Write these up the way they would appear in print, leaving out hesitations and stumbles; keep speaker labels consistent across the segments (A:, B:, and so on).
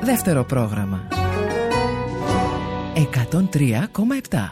A: Δεύτερο πρόγραμμα 103,7.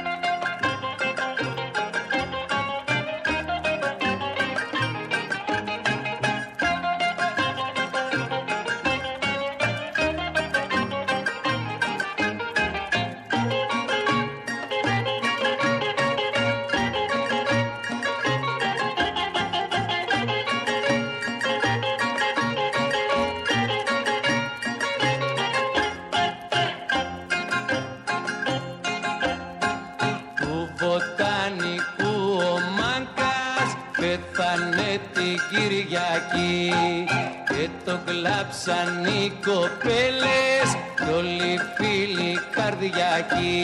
B: Και το κλάψαν οι κοπέλες κι όλοι οι φίλοι καρδιακοί.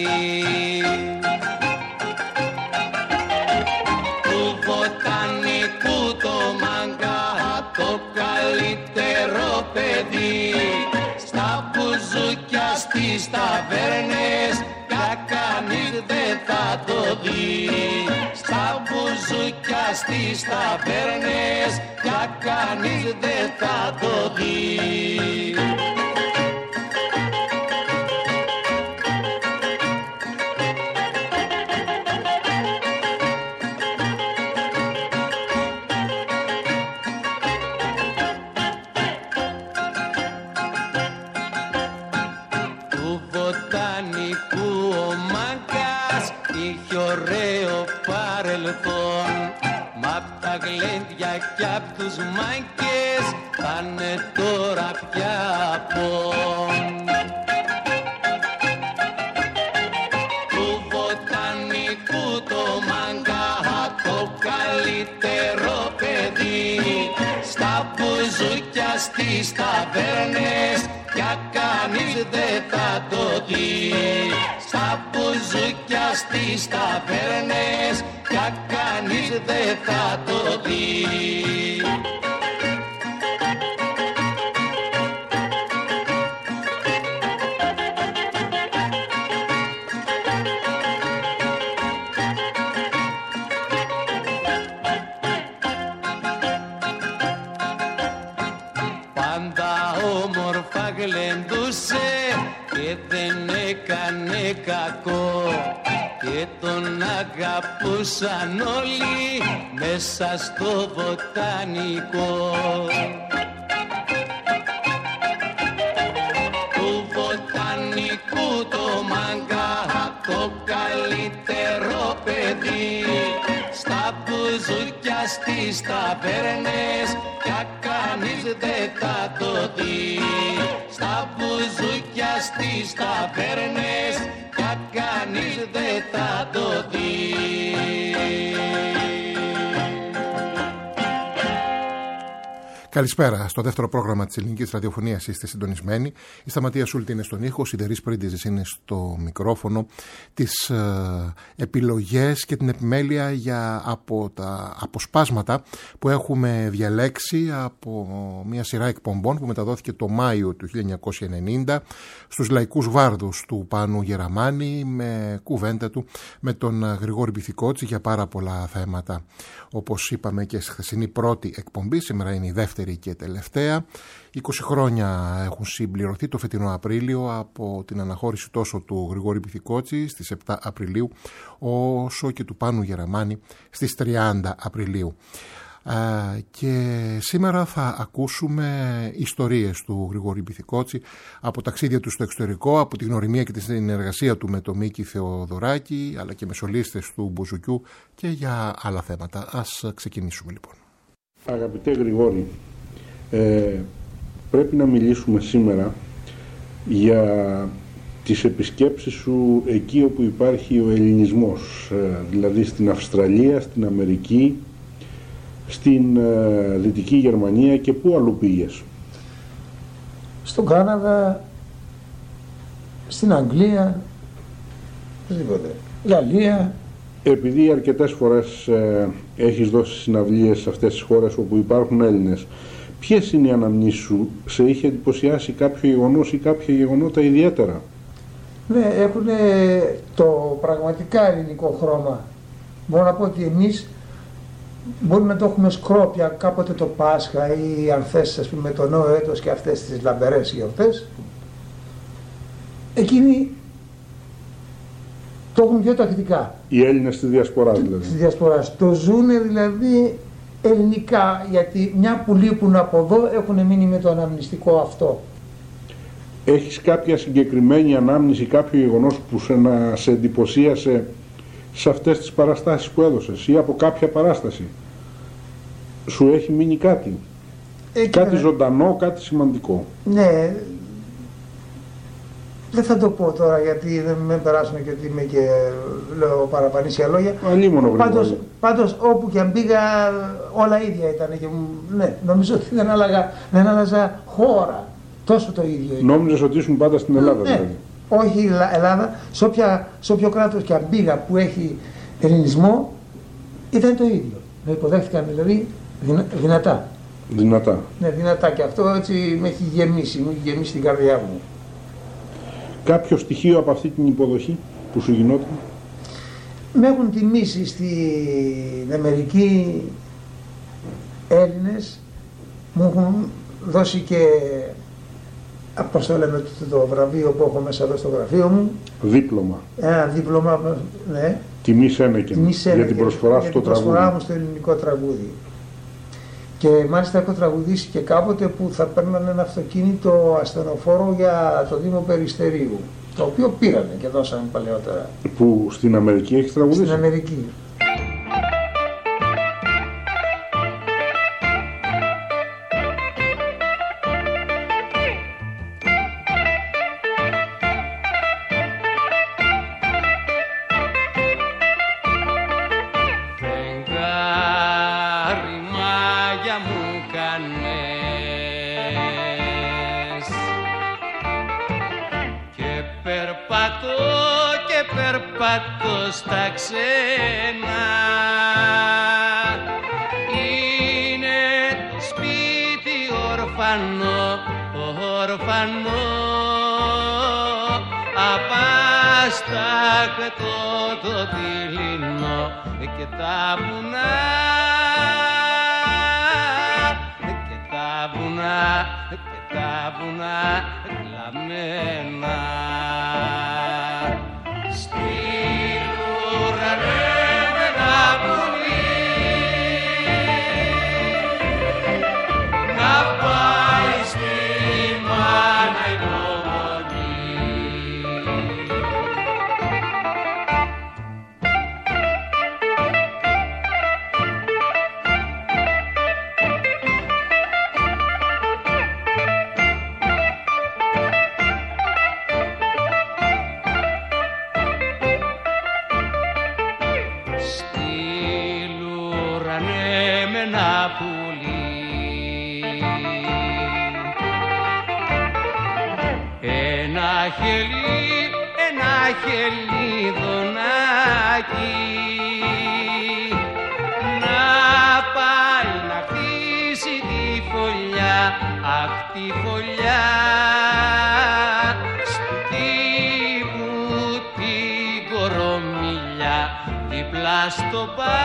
B: Του βοτανικού το μάγκα το καλύτερο παιδί, στα μπουζούκια στις ταβέρνες πια κανείς δεν θα το δει. Στα μπουζούκια στις ταβέρνες πια κανείς δεν θα το δει. Του βοτανικού ο μάγκας είχε ωραίο παρελθόν, μ' απ' τα γλέντια κι απ' τους μάγκες πάνε τώρα πια απόν. Του βοτανικού το μάγκα το καλύτερο παιδί, στα μπουζούκια στις ταβέρνες πια κανείς δεν θα το δει. Στα μπουζούκια στις ταβέρνες πια κανείς δεν θα το δει. Πάντα όμορφα γλεντούσε και δεν έκανε κακό, και τον αγαπούσαν όλοι μέσα στο βοτανικό. Του βοτανικού το μάγκα το καλύτερο παιδί, στα μπουζούκια στις ταβέρνες πια κανείς δεν θα το δει. Στα μπουζούκια στις ταβέρνες πια κανείς δεν θα το δει.
C: Καλησπέρα. Στο δεύτερο πρόγραμμα της ελληνικής ραδιοφωνίας είστε συντονισμένοι. Η Σταματία Σούλτη είναι στον ήχο, ο Σιδερής Πρίντιζης είναι στο μικρόφωνο. Τις επιλογές και την επιμέλεια από τα αποσπάσματα που έχουμε διαλέξει από μια σειρά εκπομπών που μεταδόθηκε το Μάιο του 1990 στους Λαϊκούς Βάρδους του Πάνου Γεραμάνη, με κουβέντα του με τον Γρηγόρη Πυθικότση για πάρα πολλά θέματα. Όπως είπαμε και στη χθεσινή πρώτη εκπομπή, σήμερα είναι η δεύτερη και τελευταία. 20 χρόνια έχουν συμπληρωθεί το φετινό Απρίλιο από την αναχώρηση τόσο του Γρηγόρη Πυθικότση στις 7 Απριλίου όσο και του Πάνου Γεραμάνη στις 30 Απριλίου. Και σήμερα θα ακούσουμε ιστορίες του Γρηγόρη Πυθικότση από ταξίδια του στο εξωτερικό, από τη γνωριμία και τη συνεργασία του με τον Μίκη Θεοδωράκη, αλλά και με σολίστες του Μπουζουκιού και για άλλα θέματα. Ας ξεκινήσουμε λοιπόν.
D: Αγαπητέ Γρηγόρη, πρέπει να μιλήσουμε σήμερα για τις επισκέψεις σου εκεί όπου υπάρχει ο ελληνισμός, δηλαδή στην Αυστραλία, στην Αμερική, στην Δυτική Γερμανία και πού αλλού πήγες?
E: Στον Κάναδα, στην Αγγλία, Γαλλία.
D: Επειδή αρκετές φορές έχεις δώσει συναυλίες σε αυτές τις χώρες όπου υπάρχουν Έλληνες, ποιες είναι οι αναμνήσεις σου? Σε είχε εντυπωσιάσει κάποιο γεγονός ή κάποια γεγονότα ιδιαίτερα?
E: Ναι, έχουν το πραγματικά ελληνικό χρώμα. Μπορώ να πω ότι εμείς μπορούμε να το έχουμε σκρόπια κάποτε το Πάσχα ή αν θες, ας πούμε, το Νέο Έτος και αυτές τις λαμπερές γιορτές, εκείνοι το έχουν πιο τακτικά.
D: Οι Έλληνες στη διασπορά δηλαδή.
E: Στη διασπορά. Το ζούνε δηλαδή ελληνικά, γιατί μια που λείπουν από εδώ έχουν μείνει με το αναμνηστικό αυτό.
D: Έχεις κάποια συγκεκριμένη ανάμνηση, κάποιο γεγονός που σε εντυπωσίασε σε αυτές τις παραστάσεις που έδωσες, ή από κάποια παράσταση σου έχει μείνει κάτι? Κάτι ζωντανό, κάτι σημαντικό?
E: Ναι, δεν θα το πω τώρα γιατί δεν με περάσουν και ότι είμαι και λέω παραπανήσια λόγια. Πάντως όπου και αν πήγα όλα ίδια ήταν και ναι, νομίζω ότι δεν άλλαζα χώρα, τόσο το ίδιο.
D: Νόμιζες ότι ήσουν πάντα στην Ελλάδα?
E: Ναι, δηλαδή. Όχι Ελλάδα, σε όποιο κράτος και αν πήγα που έχει ελληνισμό ήταν το ίδιο. Με υποδέχτηκαν δηλαδή δυνατά.
D: Δυνατά.
E: Ναι, δυνατά, και αυτό έτσι με έχει γεμίσει την καρδιά μου.
D: Κάποιο στοιχείο από αυτή την υποδοχή που σου γινόταν?
E: Με έχουν τιμήσει στην Αμερική Έλληνες, μου έχουν δώσει και, πώς το λέμε, το βραβείο που έχω μέσα εδώ στο γραφείο μου.
D: Δίπλωμα.
E: Ένα δίπλωμα, ναι.
D: Τιμή Σένεκεν, για την προσφορά σου στο τραγούδι.
E: Για την προσφορά μου στο ελληνικό τραγούδι. Και μάλιστα έχω τραγουδήσει και κάποτε που θα παίρνανε ένα αυτοκίνητο ασθενοφόρο για το Δήμο Περιστερίου, το οποίο πήρανε και δώσανε παλαιότερα.
D: Που στην Αμερική έχεις τραγουδήσει?
E: Στην Αμερική.
B: Στα ξένα είναι το σπίτι ορφανό, απάστακτο το δειλινό και τα βουνά, κλαμμένα. Ένα χελιδονάκι να πάει να χτίσει τη φωλιά, αχ τη φωλιά στου τύπου την κορομιλιά, δίπλα στο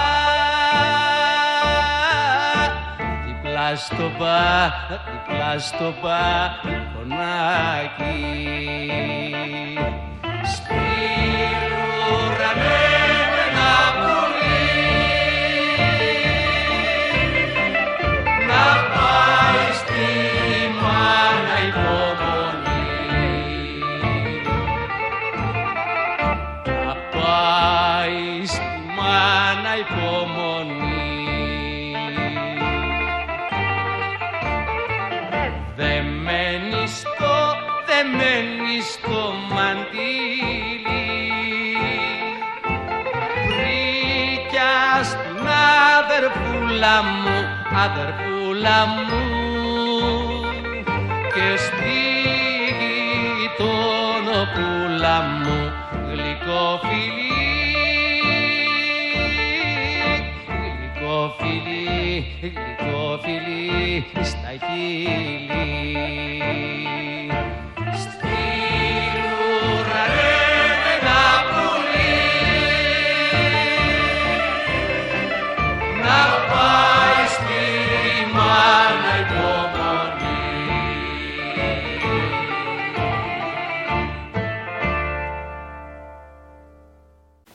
B: μπαλκονάκι. Δεμένη στο μαντίλι, βρήκια στην αδερφούλα μου και στη γειτονοπούλα μου γλυκό φιλί στα χείλη.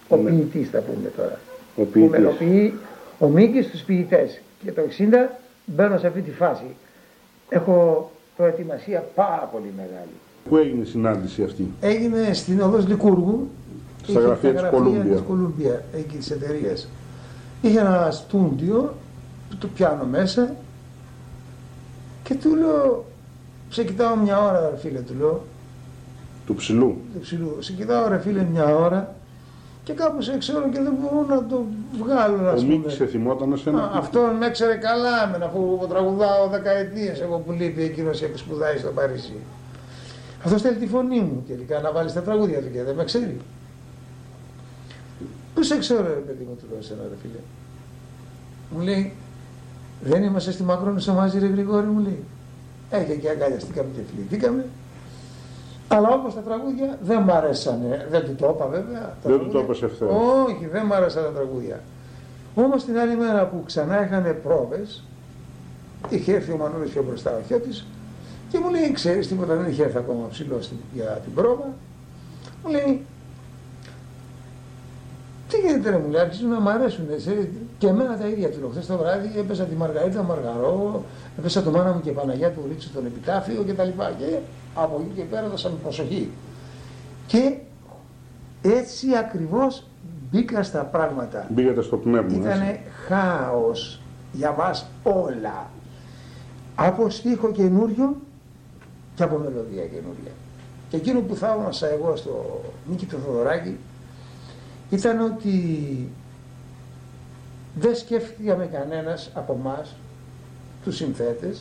E: Ο ποιητής θα πούμε τώρα.
D: Ο ποιητής.
E: Ο Μίκης στους ποιητές. Και το 60 μπαίνω σε αυτή τη φάση. Έχω προετοιμασία πάρα πολύ μεγάλη.
D: Πού έγινε η συνάντηση αυτή?
E: Έγινε στην οδός Λικούργου.
D: Στα γραφεία της
E: Κολούμπια, εκεί της εταιρείας. Είχε ένα στούντιο που το πιάνω μέσα και του λέω, σε κοιτάω μια ώρα ρε φίλε, του λέω.
D: Του ψηλού.
E: Σε κοιτάω ρε φίλε μια ώρα και κάπου σε ξέρω και δεν μπορώ να το βγάλω.
D: Ο Μίκης σε θυμόταν εσένα?
E: Αυτό με έξερε καλά εμένα, αφού τραγουδάω δεκαετίες εγώ που λείπει εκείνος και σπουδάει στο Παρίσι. Αυτό θέλει τη φωνή μου τελικά να βάλει στα τραγούδια του και δεν με ξέρει. Πού σε ξέρω ρε παιδί μου, του λέω εσένα ρε φίλε. Μου λέει, δεν είμαστε στη Μακρόνισσα μαζί ρε Γρηγόρη, μου λέει. Και αγκαλιαστήκαμε και φιληθήκαμε. Αλλά όπως τα τραγούδια δεν μ' αρέσανε. Δεν του το είπα βέβαια.
D: Δεν του το είπες ευθέως?
E: Όχι, δεν μ' άρεσαν τα τραγούδια. Όμως την άλλη μέρα που ξανά είχαν πρόβες, είχε έρθει ο Μανώλης πιο μπροστά ο Χιώτης και μου λέει, ξέρεις τίποτα, δεν είχε έρθει ακόμα ψηλός για την πρόβα. Μου λέει, τι γίνεται ρε, μου λέει, άρχισαν να μ' αρέσουν και εμένα τα ίδια του λέω. Χθες το βράδυ έπαιζα τη Μαργαρίτα Μαργαρό, έπαιζα το Μάνα μου και Παναγιά του Ρίτσου τον Επιτάφιο κτλ. Και από εκεί και πέρα δώσαμε προσοχή. Και έτσι ακριβώς μπήκα στα πράγματα.
D: Μπήκατε στο πνεύμα.
E: Ήτανε χάος για μας όλα. Από στίχο καινούριο και από μελωδία καινούρια. Και εκείνο που θαύμασα εγώ στο Μίκη του Θοδωράκη ήταν ότι δεν σκέφτηκαμε κανένας από εμάς, τους συνθέτες,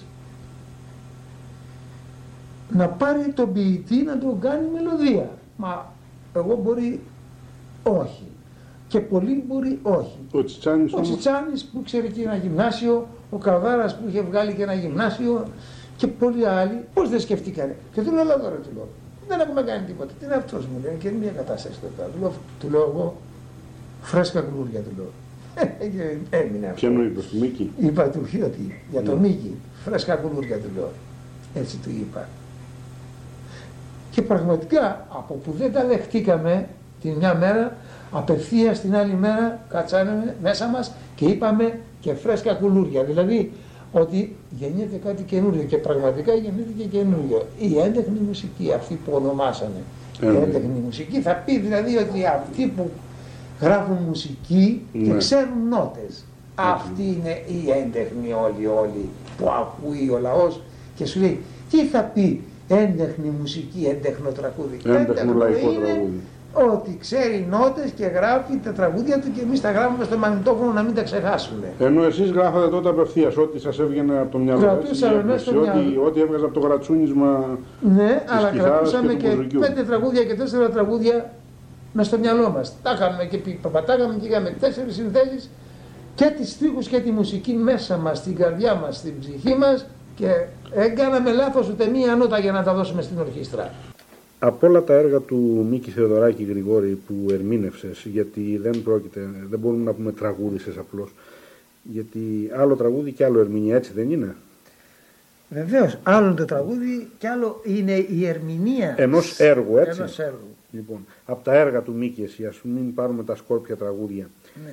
E: να πάρει τον ποιητή να τον κάνει μελωδία. Μα εγώ μπορεί όχι. Και πολλοί μπορεί όχι.
D: Ο
E: Τσιτσάνης που ξέρει και ένα γυμνάσιο, ο Καβάρας που είχε βγάλει και ένα γυμνάσιο και πολλοί άλλοι, πώς δεν σκεφτήκανε. Και του λέω, αλλά τώρα του λέω, δεν έχουμε κάνει τίποτα. Τι είναι αυτός, μου λέει, και είναι μια κατάσταση τώρα. Του λέω εγώ, φρέσκα κουλούρια του λέω. Και έμεινε αυτό.
D: Ποιον είπες, του Μίκη?
E: Είπα του Χιώτη, για το Μίκη, φρέσκα κουλούρια του λέω. Έτσι του είπα. Και πραγματικά από που δεν τα δεχτήκαμε την μια μέρα, απευθείας την άλλη μέρα κάτσαμε μέσα μας και είπαμε και φρέσκα κουλούρια. Δηλαδή ότι γεννιέται κάτι καινούριο και πραγματικά γεννήθηκε καινούριο. Η έντεχνη μουσική, αυτή που ονομάσανε. Η έντεχνη μουσική θα πει δηλαδή ότι αυτοί που γράφουν μουσική και ξέρουν νότες. Αυτή είναι η έντεχνη όλοι που ακούει ο λαός και σου λέει τι θα πει έντεχνη μουσική, έντεχνο τραγούδι.
D: Έντεχνο λαϊκό τραγούδι.
E: Ότι ξέρει νότες και γράφει τα τραγούδια του και εμείς τα γράφουμε στο μαγνητόφωνο να μην τα ξεχάσουμε.
D: Ενώ εσείς γράφατε τότε απευθείας, ό,τι σας έβγαινε από το μυαλό.
E: Κρατούσαμε μέσα στο μυαλό.
D: Ό,τι έβγαζε από το γρατσούνισμα.
E: Ναι, αλλά κρατούσαμε και 5 τραγούδια και 4 τραγούδια μέσα στο μυαλό μας. Τα είχαμε και πατάγαμε και είχαμε 4 συνθέσεις και τις στίχους και τη μουσική μέσα μας, στην καρδιά μας, στην ψυχή μας και δεν κάναμε λάθος ούτε μία νότα για να τα δώσουμε στην ορχήστρα.
D: Από όλα τα έργα του Μίκη Θεοδωράκη Γρηγόρη που ερμήνευσες, γιατί δεν μπορούμε να πούμε τραγούδισες απλώς, γιατί άλλο τραγούδι και άλλο ερμηνεία, έτσι δεν είναι?
E: Βεβαίως, άλλο το τραγούδι και άλλο είναι η ερμηνεία
D: ενός έργου, έτσι.
E: Ενός έργου.
D: Λοιπόν, από τα έργα του Μίκη, εσύ, ας μην πάρουμε τα σκόρπια τραγούδια,
E: ναι.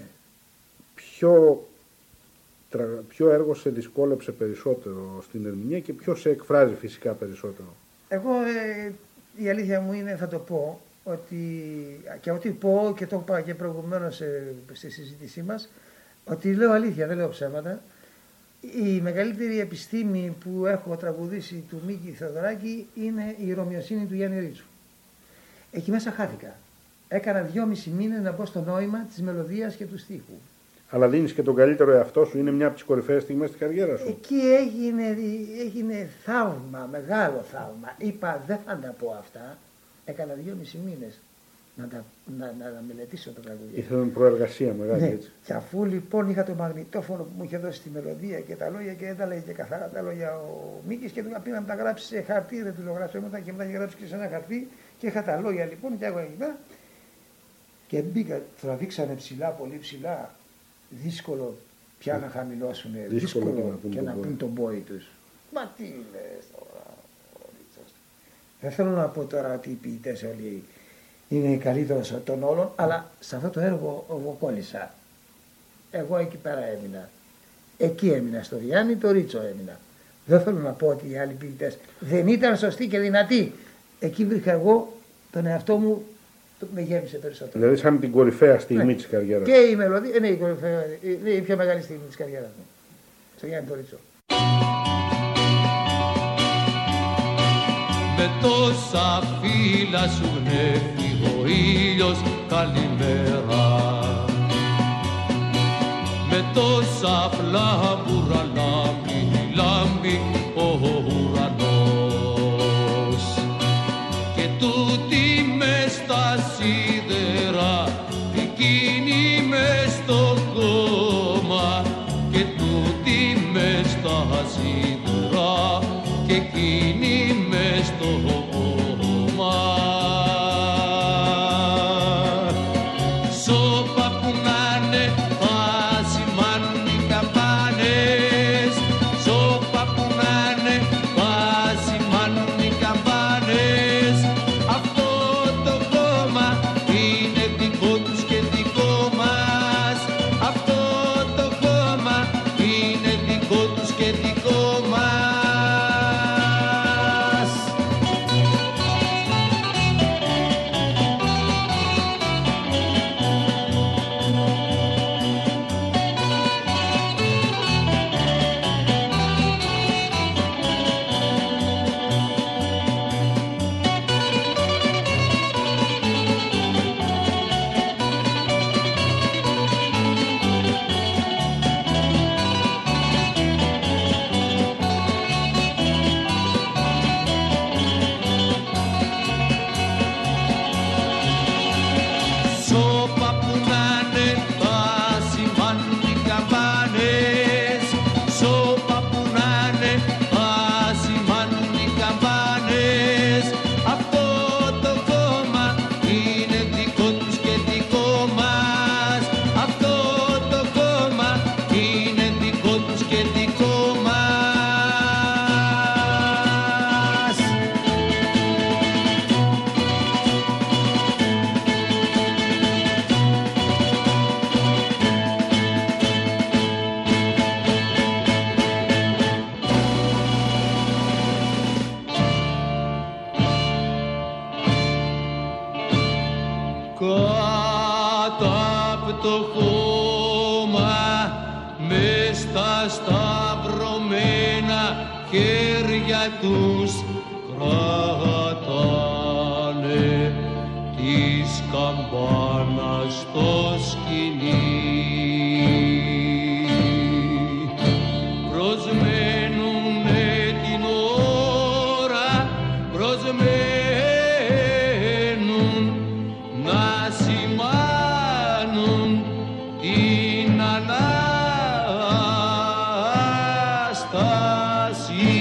D: Ποιο έργο σε δυσκόλεψε περισσότερο στην ερμηνεία και ποιο σε εκφράζει φυσικά περισσότερο?
E: Εγώ η αλήθεια μου είναι, θα το πω, ότι πω και το είπα και προηγουμένως στη συζήτησή μας, ότι λέω αλήθεια, δεν λέω ψέματα. Η μεγαλύτερη επιστήμη που έχω τραγουδήσει του Μίκη Θεοδωράκη είναι η Ρωμιοσύνη του Γιάννη Ρίτσου. Εκεί μέσα χάθηκα. Έκανα 2,5 μήνες να μπω στο νόημα της μελωδίας και του στίχου.
D: Αλλά δίνεις και τον καλύτερο εαυτό σου, είναι μια από τις κορυφαίες στιγμές της καριέρας σου.
E: Εκεί έγινε θαύμα, μεγάλο θαύμα. Είπα δεν θα τα πω αυτά. Έκανα 2,5 μήνες να μελετήσω το τραγούδι.
D: Ήθελα προεργασία μεγάλη, ναι, έτσι.
E: Και αφού λοιπόν είχα το μαγνητόφωνο που μου είχε δώσει τη μελωδία και τα λόγια και δεν τα λέγε και καθαρά τα λόγια ο Μίκης και του είπα να τα γράψει σε χαρτί, δεν του το γράψω μετά και μετά είχε γράψει και σε ένα χαρτί και είχα τα λόγια λοιπόν και άγω εκεί πέρα και μπήκα, τραβήξανε ψηλά, πολύ ψηλά. Δύσκολο πια να χαμηλώσουν, δύσκολο και να πούν τον πόη τους. Μα τι λες τώρα, δεν θέλω να πω τώρα ότι οι ποιητές όλοι είναι καλύτερος των όλων, αλλά σε αυτό το έργο εγώ κόλλησα. Εγώ εκεί πέρα έμεινα. Εκεί έμεινα στο Διάννη, το Ρίτσο έμεινα. Δεν θέλω να πω ότι οι άλλοι ποιητές δεν ήταν σωστοί και δυνατοί. Εκεί βρήκα εγώ τον εαυτό μου, με γέμισε περισσότερο.
D: Δηλαδή σαν την κορυφαία στιγμή της καριέρας.
E: Και η μελωδία, ναι, η κορυφαία, είναι η πιο μεγάλη στιγμή της καριέρας μου. Στο Γιάννη το Ρίτσο.
B: Με τόσα φύλλα σου γνέφει ο ήλιος καλημέρα. Με τόσα φλάμπουρα λάμπει ο ουρανός. Και τούτη μες στα σίδερα, εκείνη μες στο κόμμα. Και τούτη μες στα σίδερα, και εκείνη μες στο κόμμα. Σώπα που να'ναι θα σημάνουν οι καμπάνες. Σώπα που να'ναι θα σημάνουν οι καμπάνες. Αυτό το κόμμα είναι δικό τους και δικό μας. Αυτό το κόμμα είναι δικό τους και δικό μας. Σώπα που να'ναι θα σημάνουν οι καμπάνες. Σώπα που να'ναι θα σημάνουν οι καμπάνες. Αυτό το κόμμα είναι δικό τους και δικό μας. Αυτό το κόμμα είναι δικό τους και δικό μας. Κάτω απ' το χώμα μες στα σταυρωμένα χέρια τους κρατάνε της καμπάνας στο σκηνή. Προσμένουνε την ώρα, προσμένουν να σημάνουν την Ανάσταση.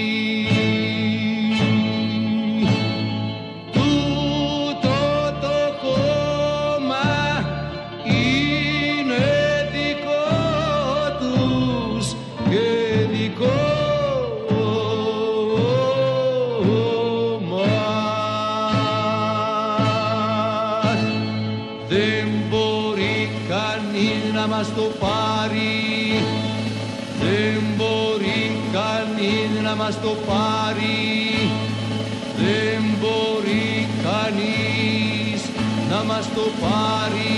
B: Τούτο το κόμμα είναι δικό τους και δικό μας. Δεν μπορεί κανείς να μας το πάρει. Δεν μπορεί κανείς να μας το πάρει. Δεν μπορεί κανείς να μας το πάρει.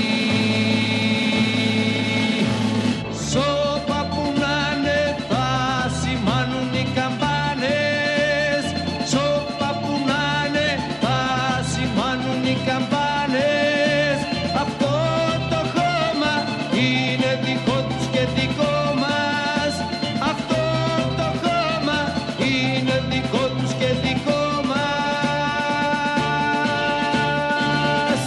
B: Σώπα που να'ναι θα σημάνουν οι καμπάνες. Σώπα που να'ναι θα σημάνουν οι καμπάνες. Αυτό το χώμα είναι δικό τους και δικό μας. Αυτό το χώμα είναι δικό τους και δικό μας.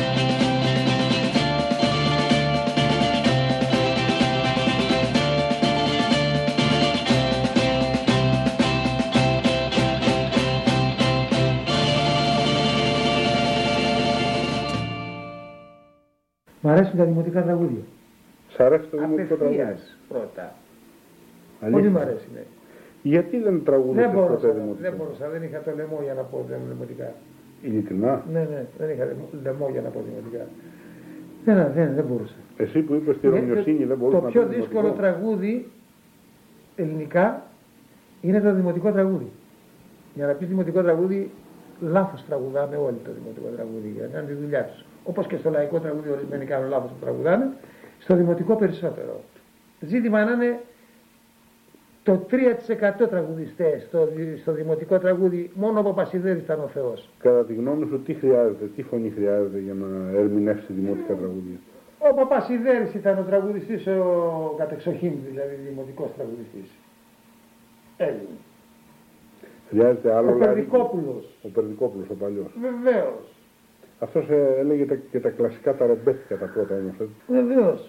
E: Μ' αρέσουν τα δημοτικά τραγούδια.
D: Σ' αρέσει το δημοτικό τραγούδι?
E: Απευθείας πρώτα.
D: Αλήθεια?
E: Πολύ μ' αρέσει, ναι.
D: Γιατί δεν τραγούδισες ποτέ δημοτικά?
E: Δεν μπορούσα, δεν είχα το λαιμό για να πω δεν δημοτικά.
D: Ειλικρινά.
E: Ναι, δεν είχα λαιμό για να πω δημοτικά. Δεν μπορούσα.
D: Εσύ που είπες τη Ρωμιοσύνη δεν μπορούσα να
E: πεις. Το πιο δύσκολο τραγούδι ελληνικά είναι το δημοτικό τραγούδι. Για να πεις δημοτικό τραγούδι, λάθος τραγουδάμε όλοι το δημοτικό τραγούδι για να κάνουν τη δουλειά τους. Όπως και στο λαϊκό τραγούδι, ορισμένοι κάνουν λάθος που τραγουδάνε, στο δημοτικό περισσότερο. Ζήτημα να είναι το 3% τραγουδιστές στο δημοτικό τραγούδι, μόνο ο Παπασιδέρης ήταν ο Θεός.
D: Κατά τη γνώμη σου, τι φωνή χρειάζεται για να ερμηνεύσει δημοτικά τραγούδια?
E: Ο Παπασιδέρης ήταν ο τραγουδιστής, ο κατεξοχήν δηλαδή, δημοτικός τραγουδιστής. Έλληνε.
D: Χρειάζεται άλλο.
E: Ο Περδικόπουλος.
D: Ο Περδικόπουλος, ο παλιός.
E: Βεβαίως.
D: Αυτός έλεγε και τα κλασικά τα ρομπέθηκα τα πρώτα όμως.
E: Βεβαίως.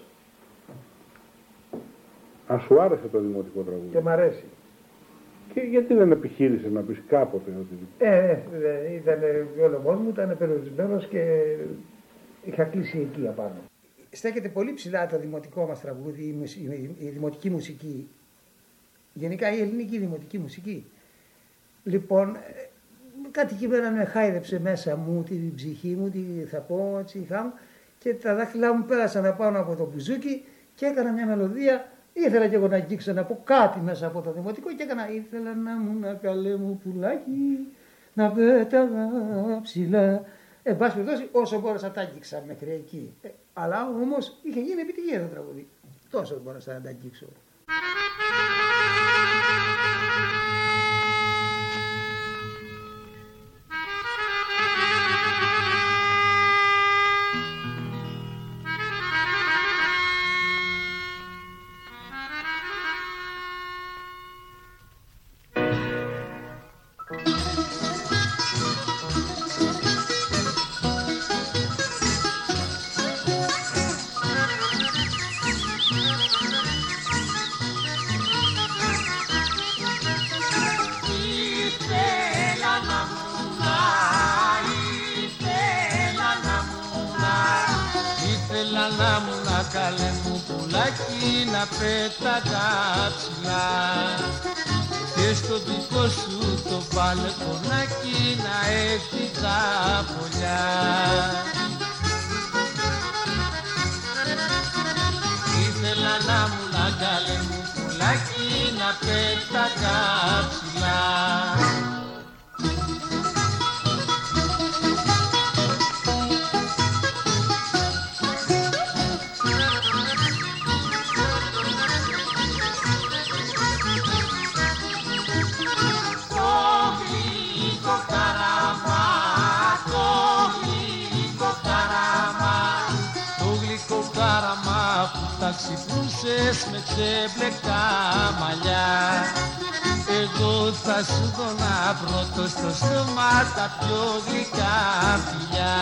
D: Αν σου άρεσε το δημοτικό τραγούδι.
E: Και μ' αρέσει.
D: Και γιατί δεν επιχείρησες να πεις κάποτε ότι...
E: Ήταν ο λαιμός μου, ήταν περιορισμένος και είχα κλείσει εκεί απάνω. Στέκεται πολύ ψηλά το δημοτικό μας τραγούδι, η δημοτική μουσική. Γενικά η ελληνική δημοτική μουσική. Λοιπόν, κάτι κείμενα με χάιδεψε μέσα μου, την ψυχή μου, τι θα πω, έτσι είχα, και τα δάχτυλά μου πέρασαν απάνω από το μπουζούκι και έκανα μια μελωδία. Ήθελα και εγώ να αγγίξω να πω κάτι μέσα από το δημοτικό και έκανα ήθελα να μου να καλέ μου πουλάκι, να πέταγα ψηλά. Εν πάση περιπτώσει, όσο μπόρεσα τα αγγίξα μέχρι εκεί. Αλλά όμως είχε γίνει επιτυχία το τραγούδι. Τόσο μπόρεσα να τα αγγίξω.
B: Καλέ μου πουλάκι να πέταγα ψηλά και στο δικό σου το μπαλκονάκι να έφτιαξα φωλιά. Ήθελα να μου να καλέ μου πουλάκι να πέταγα ψηλά. Τα ξυπνούσες με ξεμπλεκά μαλλιά, εγώ θα σου δώνα πρώτο στο στόμα τα πιο γλυκά φιλιά.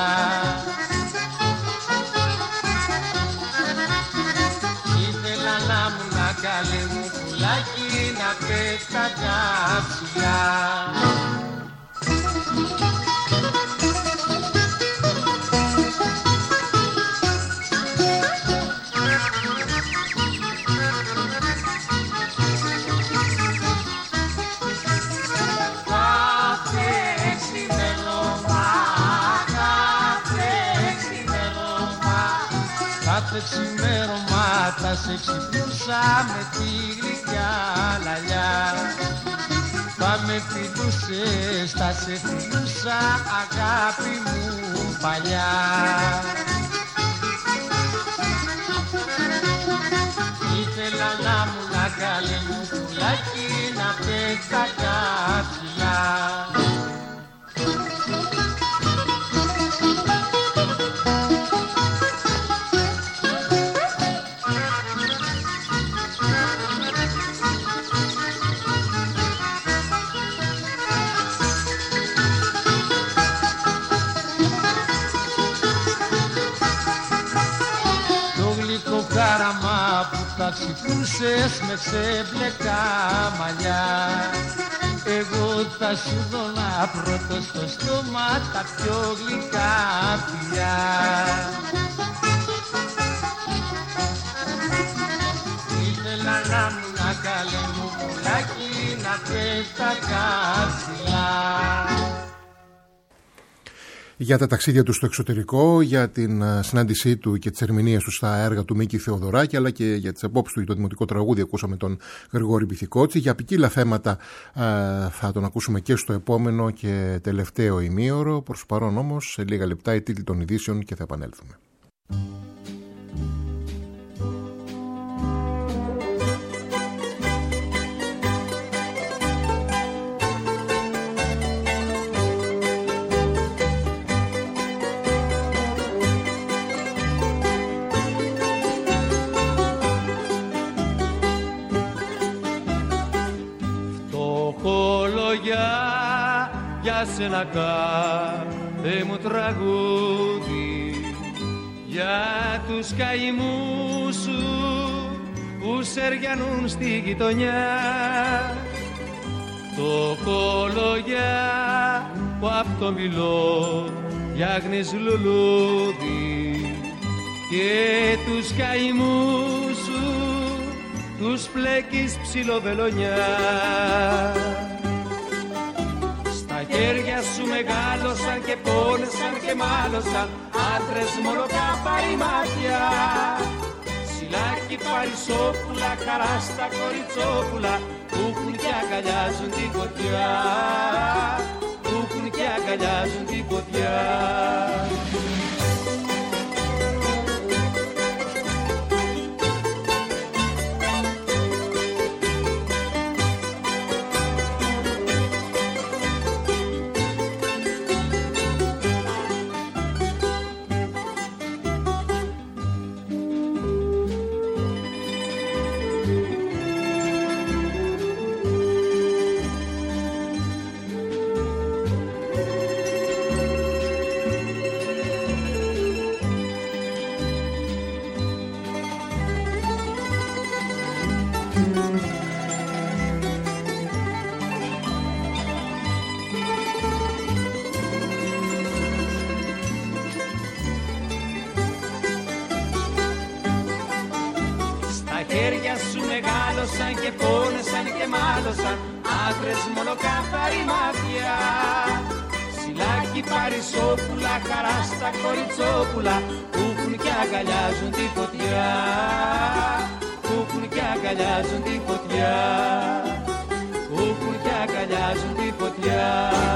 B: Ήθελα να μου να καλέ μου πουλάκι να πέταγα ψηλά. Κάθε ξημέρωμα θα σε ξυπνούσα με τη γλυκιά λαλιά. Θα με φιλούσες, θα σε φιλούσα αγάπη μου παλιά. Ήθελα να μου να καλέ μου πουλάκι να πέταγα ψηλά. Κάραμα που τα ξυπνούσες με ξεμπλεκά μαλλιά, εγώ θα σου δώνα πρώτο στο στόμα τα πιο γλυκά φιλιά. Ήθελα να μου να καλέ μου πουλάκι να πέταγα ψηλά.
C: για τα ταξίδια του στο εξωτερικό, για την συνάντησή του και τις ερμηνείες του στα έργα του Μίκη Θεοδωράκη, αλλά και για τις απόψεις του για το δημοτικό τραγούδι. Ακούσαμε τον Γρηγόρη Πυθικότση. Για ποικίλα θέματα θα τον ακούσουμε και στο επόμενο και τελευταίο ημίωρο. Προς το παρόν όμως, σε λίγα λεπτά οι τίτλοι των ειδήσεων και θα επανέλθουμε.
B: Για σένα κάθε μου τραγούδι, για τους καημούς σου που σεριανούν στη γειτονιά. Το κολογιά που απ' το μιλώ φτιάχνεις λουλούδι και τους καημούς σου τους πλέκεις ψιλοβελονιά. Τα χέρια σου μεγάλωσαν και πόνεσαν και μάλωσαν άντρες μολοκάπαροι μάτια. Σιλάκι παρισόπουλα, χαρά στα κοριτσόπουλα που έχουν και αγκαλιάζουν την φωτιά, που έχουν και αγκαλιάζουν την φωτιά. Και πόνεσαν και μάλωσαν άντρες μονοκάθαροι μάτια. Σιλάκι παρισόπουλα, χαρά στα κοριτσόπουλα που έχουν και αγκαλιάζουν τη φωτιά, που έχουν και αγκαλιάζουν τη φωτιά, που έχουν και αγκαλιάζουν τη φωτιά.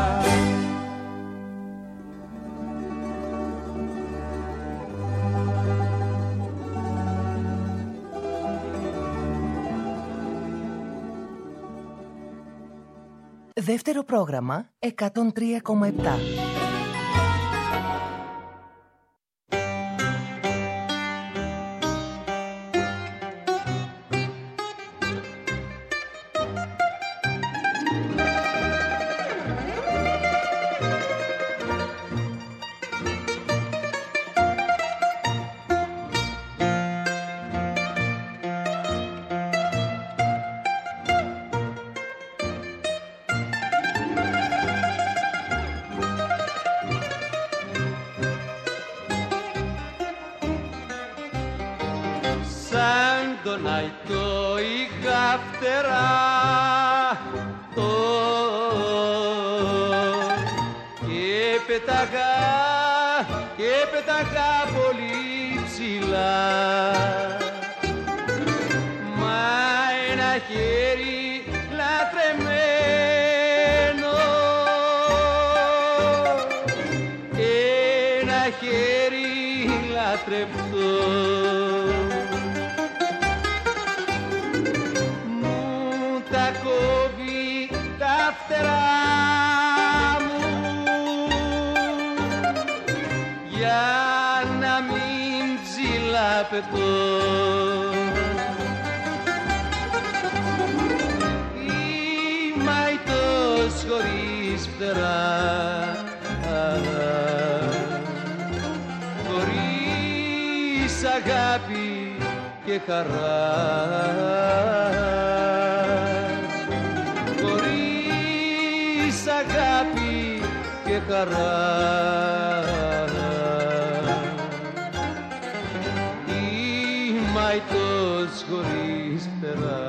F: Δεύτερο πρόγραμμα 103,7.
B: Και χαρά, χωρίς αγάπη και χαρά, η μαϊτός χωρίς φτερά.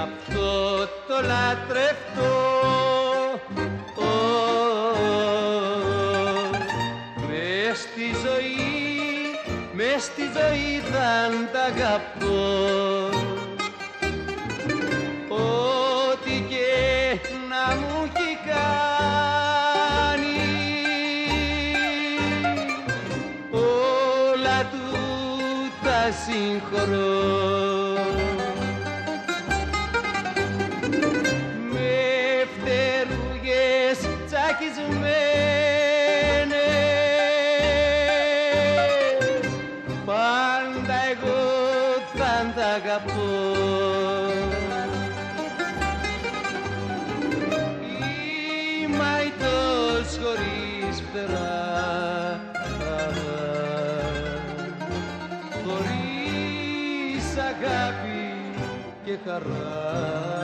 B: αυτό το λατρευτό. Μες στη ζωή θα τ' αγαπώ, ό,τι και να μου έχει κάνει, όλα του τα συγχωρώ. Με φτερούγες τσακισμένες αγαπώ, είμαι αητός χωρίς φτερά, χωρίς αγάπη και χαρά,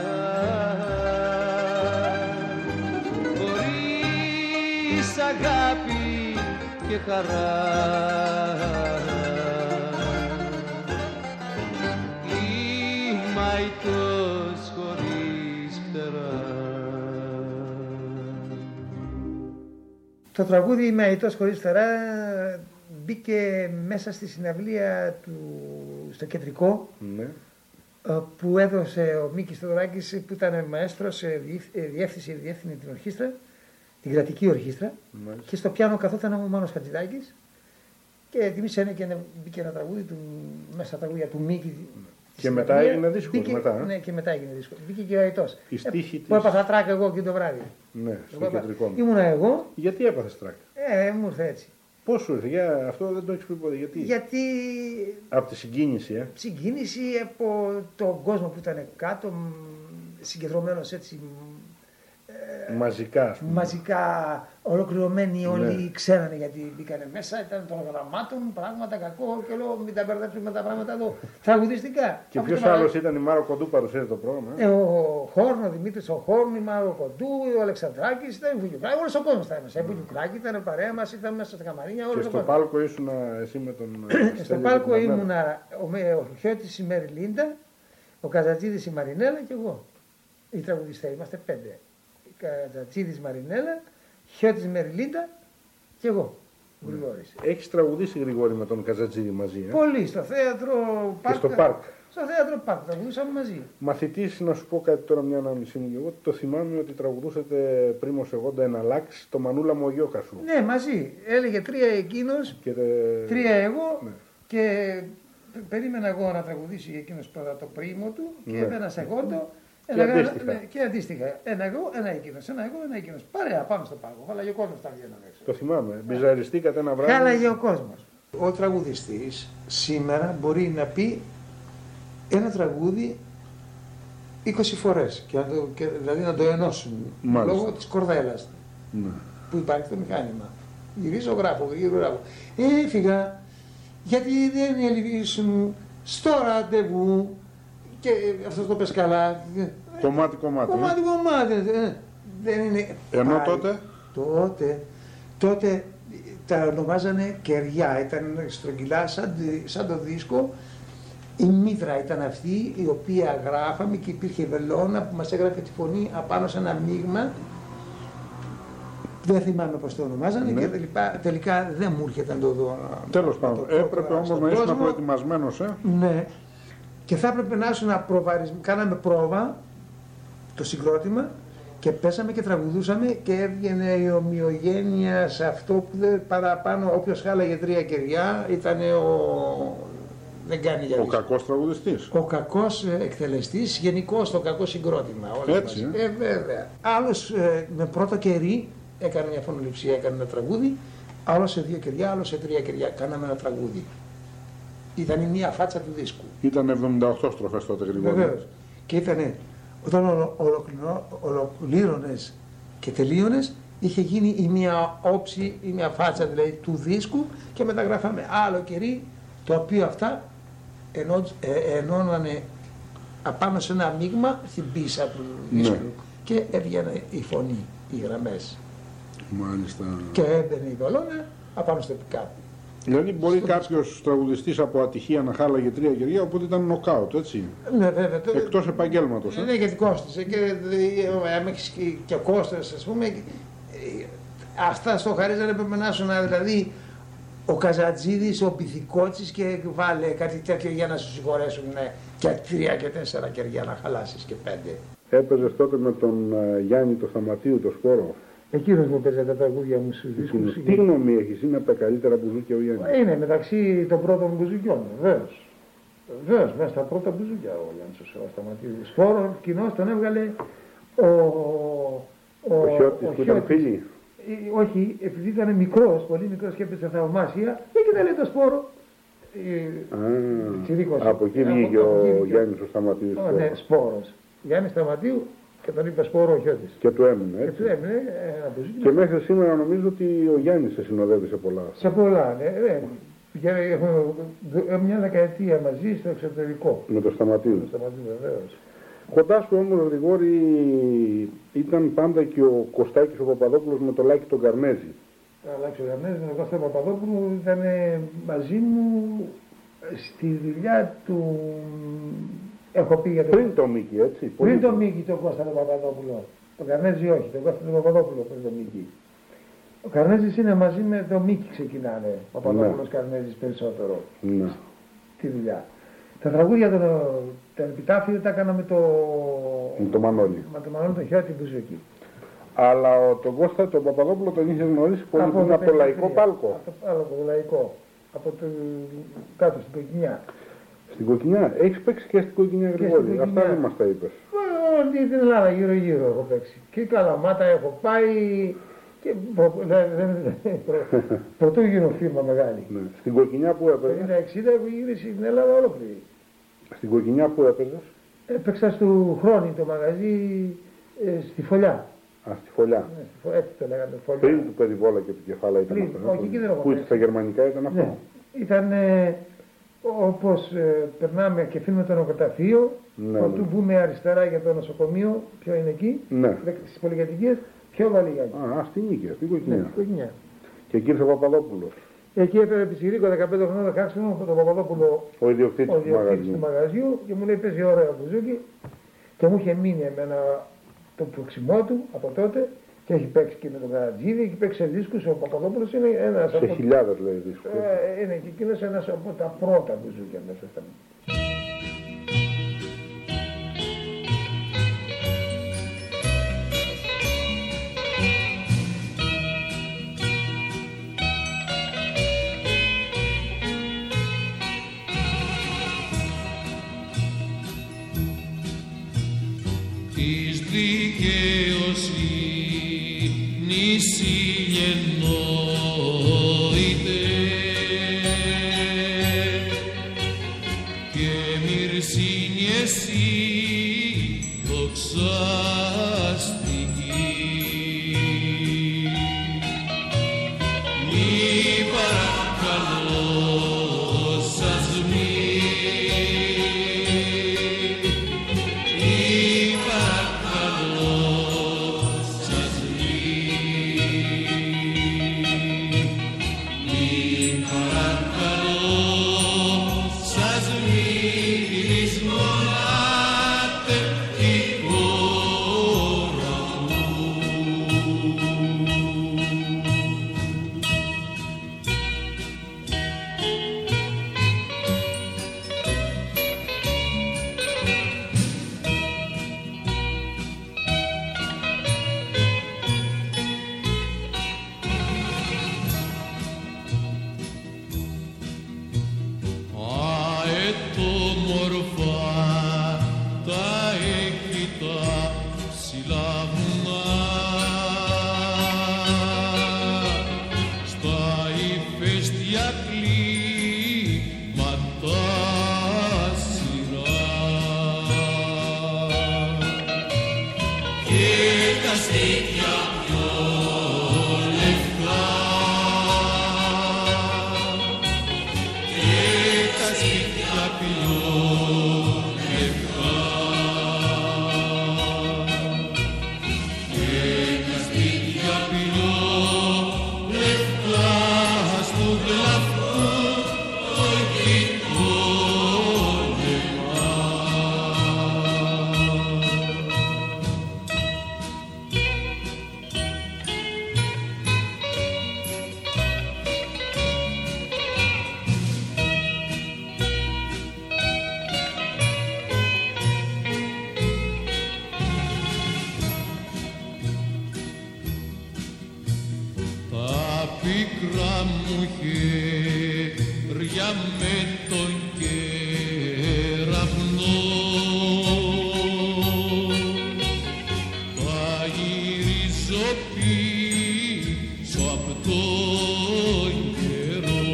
B: χωρίς αγάπη και χαρά. Αητός χωρίς φτερά.
E: Το τραγούδι «Είμαι αητός χωρίς φτερά» μπήκε μέσα στη συναυλία στο Κεντρικό, ναι, που έδωσε ο Μίκης Θεοδωράκης, που ήταν μαέστρος, διεύθυνε την ορχήστρα, την κρατική ορχήστρα, μάλιστα. Και στο πιάνο καθόταν ο Μάνος Χατζηδάκης και τιμήσανε και μπήκε ένα τραγούδι μέσα στα τραγούδια του Μίκη.
D: Και μετά έγινε δύσκολο.
E: Ναι, και μετά έγινε δύσκολο. Μπήκε και ο αητός.
D: Που
E: έπαθα τράκ εγώ και το βράδυ.
D: Ναι, στο Κεντρικό.
E: Ήμουνα εγώ.
D: Γιατί έπαθες τράκ?
E: Μου ήρθε έτσι.
D: Πώς σου ήρθε, αυτό δεν το έχεις πει ποτέ.
E: Γιατί.
D: Από τη συγκίνηση,
E: Συγκίνηση από τον κόσμο που ήταν κάτω, συγκεντρωμένος έτσι.
D: Μαζικά.
E: Μαζικά ολοκληρωμένοι όλοι, ξέρανε γιατί μπήκανε μέσα, ήταν των γραμμάτων, πράγματα κακό και λέω μην τα μπερδέψουμε με τα πράγματα εδώ. Τραγουδιστικά.
D: Και ποιος άλλος ήταν? Η Μάρο Κοντού παρουσίασε το πρόγραμμα.
E: Ο Χόρν, ο Δημήτρης ο Χόρν, η Μάρο Κοντού, ο Αλεξανδράκης, ήταν Βουγιουκράκη, όλος ο κόσμος ήταν μέσα. Η Βουγιουκράκη ήταν παρέα μας, ήταν μέσα στα καμαρίνια.
D: Και στο πάλκο ήσουν εσύ με τον.
E: Στο πάλκο ήμουνα ο Χιώτης η Μεριλίντα, ο Καζατζίδης η Μαρινέλα και εγώ. Οι τραγουδιστές είμαστε 5. Κατσίδης Μαρινέλα, Χιώτης Μεριλίντα και εγώ, ο Γρηγόρης.
D: Έχεις τραγουδήσει, Γρηγόρη, με τον Καζατζίδη μαζί?
E: Πολύ, στο θέατρο Πάρκ.
D: Και στο Πάρκ.
E: Στο θέατρο Πάρκ, τραγουδούσαμε μαζί.
D: Μαθητής, να σου πω κάτι τώρα, μια ανάμνησή μου. Εγώ το θυμάμαι ότι τραγουδούσατε Πρίμος Εγώντα Εναλλάξ, το Μανούλα μου ο Γιώκα σου.
E: Ναι, μαζί. Έλεγε 3 εκείνος, 3 εγώ, ναι. Και περίμενα εγώ να τραγουδήσει εκείνος πρώτα το πρίμο του και έμπαινα σε Εγόντο. Και αντίστοιχα. Ένα εγώ, ένα εκείνος. Ένα εγώ, ένα εκείνος. Παρέα πάνω στο πάγο. Χάλαγε ο κόσμος τα βγαίνω έξω.
D: Το θυμάμαι. Μπιζαριστήκατε ένα βράδυ.
E: Χάλαγε ο κόσμος. Ο τραγουδιστής σήμερα μπορεί να πει ένα τραγούδι 20 φορές. Δηλαδή να το ενώσουν. Μάλιστα. Λόγω της κορδέλας. Ναι. Που υπάρχει το μηχάνημα. Γυρίζω, γράφω. Έφυγα γιατί δεν ήσουν στο ραντεβού. Και αυτό το πες καλά.
D: Κομμάτι.
E: Δεν είναι.
D: Ενώ
E: τότε τα ονομάζανε κεριά. Ήταν στρογγυλά σαν το δίσκο. Η μύδρα ήταν αυτή η οποία γράφαμε και υπήρχε βελόνα που μας έγραφε τη φωνή απάνω σε ένα μείγμα. Δεν θυμάμαι πώς το ονομάζανε, ναι. Και τελικά δεν μου έρχεται να το δω.
D: Τέλος πάντων, έπρεπε όμως να ήσουν προετοιμασμένος.
E: Ναι. Και θα έπρεπε να ήσουν κάναμε πρόβα το συγκρότημα και πέσαμε και τραγουδούσαμε και έβγαινε η ομοιογένεια σε αυτό που δεν παραπάνω. Όποιος χάλαγε 3 κεριά ήταν δεν κάνει για
D: ο κακός τραγουδιστής.
E: Ο κακός εκτελεστής, γενικώς το κακό συγκρότημα.
D: Έτσι.
E: Βέβαια. Άλλος με πρώτο κερί έκανε μια φωνοληψία, έκανε ένα τραγούδι. Άλλος σε 2 κεριά, άλλος σε 3 κεριά. Κάναμε ένα τραγούδι. Ήταν η μία φάτσα του δίσκου.
D: Ήταν 78 στροφές τότε, Γρηγόρη.
E: Βεβαίως. Και ήταν όταν ολοκλήρωνες και τελείωνες, είχε γίνει η μία όψη, η μία φάτσα δηλαδή του δίσκου και μεταγράφαμε άλλο κερί, το οποίο αυτά ενώνανε απάνω σε ένα μείγμα στην πίσα του δίσκου. Ναι. Και έβγαινε η φωνή, οι γραμμές.
D: Μάλιστα.
E: Και έμπαινε η βελόνα απάνω στο πικάπι.
D: Δηλαδή μπορεί κάποιος τραγουδιστής από ατυχία να χάλαγε 3 κεριά, οπότε ήταν νοκάουτ, έτσι.
E: Ναι, βέβαια.
D: Εκτός επαγγέλματος.
E: Ναι, γιατί κόστησε και κόστησε, ας πούμε. Αυτά στο χαρίζανε έπρεπε να σου δηλαδή ο Καζατζίδης, ο Πυθικότσης και βάλε κάτι τέτοιο για να σου συγχωρέσουν και 3 και 4 κεριά να χαλάσεις και 5.
D: Έπαιζες τότε με τον Γιάννη το Σταματίου, το Σπόρο.
E: Εκείνος μου παίζει τα τραγούδια μου στους δίσκους.
D: Τι γνώμη έχεις, είναι από τα καλύτερα μπουζούκια ο Γιάννης?
E: Είναι μεταξύ των πρώτων μπουζουκιών, βεβαίως. Βεβαίως, μέσα στα πρώτα μπουζούκια ο Γιάννης ο Σταματίου. Σπόρο κοινός τον έβγαλε
D: ο Χιώτης που ήταν φίλοι.
E: Όχι, επειδή ήταν μικρός, πολύ μικρός και έπαιζε θαυμάσια, εκεί δεν λέει το Σπόρο.
D: Από εκεί βγήκε ο Γιάννης ο Σταματίου.
E: Ναι, Σπόρος. Γιάννη Σταματίου και τον είπε Σπόρο ο Χιώτης.
D: Και του έμεινε, έτσι.
E: Και του έμεινε,
D: και μέχρι σήμερα νομίζω ότι ο Γιάννης σε συνοδεύει σε πολλά.
E: Σε πολλά, ναι. Έχουμε μια δεκαετία μαζί στο εξωτερικό.
D: Με το Σταματίου.
E: Με το Σταματίου, βεβαίως.
D: Κοντά σου όμως, Γρηγόρη, ήταν πάντα και ο Κωστάκης ο Παπαδόπουλος με το Λάκη τον Καρνέζη.
E: Ο Λάκης ο Καρνέζη με τον Κώστα Παπαδόπουλο ήταν μαζί μου στη δουλειά του. Έχω πει για το.
D: Πριν το Μίκη, έτσι.
E: Πριν το Μίκη τον Κώστα τον Παπαδόπουλο. Τον Καρνέζη όχι, τον Κώστα τον Παπαδόπουλο πριν το Μίκη. Ο Καρνέζης είναι μαζί με τον Μίκη ξεκινάνε. Ο Παπαδόπουλος Καρνέζης περισσότερο.
D: Ναι.
E: Τη δουλειά. Τα τραγούδια το επιτάφιο τα έκανα με το
D: Μανώλη.
E: Με το Μανώλη τον Χιώτη Μπουζούκη.
D: Αλλά τον Κώστα τον Παπαδόπουλο τον είχε γνωρίσει πολύ από το λαϊκό πάλκο.
E: Από το λαϊκό. Από το κάτω στην Κοκκινιά.
D: Στην Κοκκινιά. Έχεις παίξει και στην Κοκκινιά, Γρηγόρη? Αυτά δεν μας τα είπες.
E: Όλη την Ελλάδα γύρω-γύρω έχω παίξει. Και Καλαμάτα έχω πάει. Και πρωτού γίνω φίρμα μεγάλη.
D: Ναι. Στην Κοκκινιά που έπαιζες?
E: Το 1960 έχω γυρίσει την Ελλάδα ολόκληρη.
D: Στην Κοκκινιά που έπαιζες?
E: Έπαιξα στο Χρόνι το μαγαζί στη Φωλιά.
D: Στη Φωλιά.
E: Ναι, έτσι το λέγανε, Φωλιά.
D: Πριν του Περιβόλα και του Κεφάλα ήταν αυτό?
E: Όχι, εκεί δεν έχω
D: παίξει. Που στα γερμανικά ήταν αυτό?
E: Ναι. Ήταν όπως περνάμε και φύγουμε το νοκοταφείο, πρωτού μπούμε αριστερά για το νοσοκομείο, ποιο είναι εκεί, στις πολυκατοικίες. Πιο βαλίγια.
D: Στην Νίκαια, στην Κοκκινιά.
E: Ναι, στην Κοκκινιά.
D: Και εκεί ήρθε ο Παπαδόπουλος.
E: Εκεί έπαιρνε Πισιρίκο 15 χρόνια, 16 χρόνια από τον Παπαδόπουλο,
D: ο ιδιοκτήτης του
E: μαγαζιού, και μου λέει: παίζει ωραίο μπουζούκι. Και μου είχε μείνει εμένα το προξιμό του από τότε και έχει παίξει και με τον Καρατζίδη, έχει παίξει σε δίσκους. Ο Παπαδόπουλος είναι ένας
D: σε από. Χιλιάδες λέει δίσκους.
E: Είναι και εκείνος ένας από τα πρώτα μπουζούκια μέσα στα.
B: Της δικαιοσύνης γεννόητε και μυρσίνη εσύ δοξαστική. Μη παρακαλώ σας χέρια με τον κεραυνό. Θα γυρίζω πίσω απ' τον καιρό.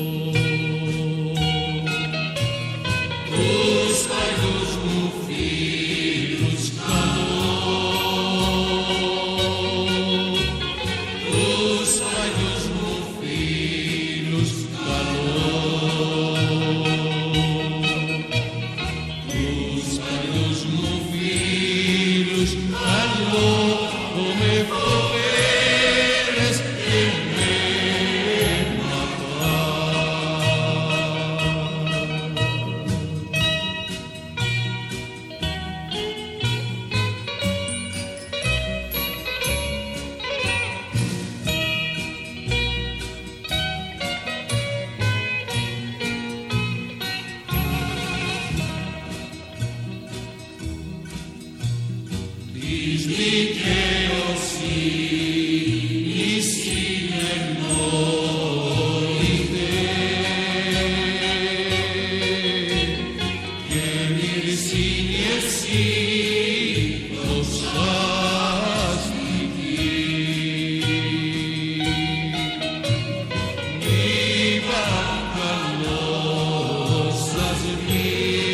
B: Τους παλιούς μου φίλους καλώ, τους παλιούς μου φίλους καλώ, τους παλιούς μου φίλους καλώ, που με φοβέρες και με της δικαιοσύνης συνεννοείται και μυρσίνη εσύ δοξαστική. Μη παρακαλώ σας μη,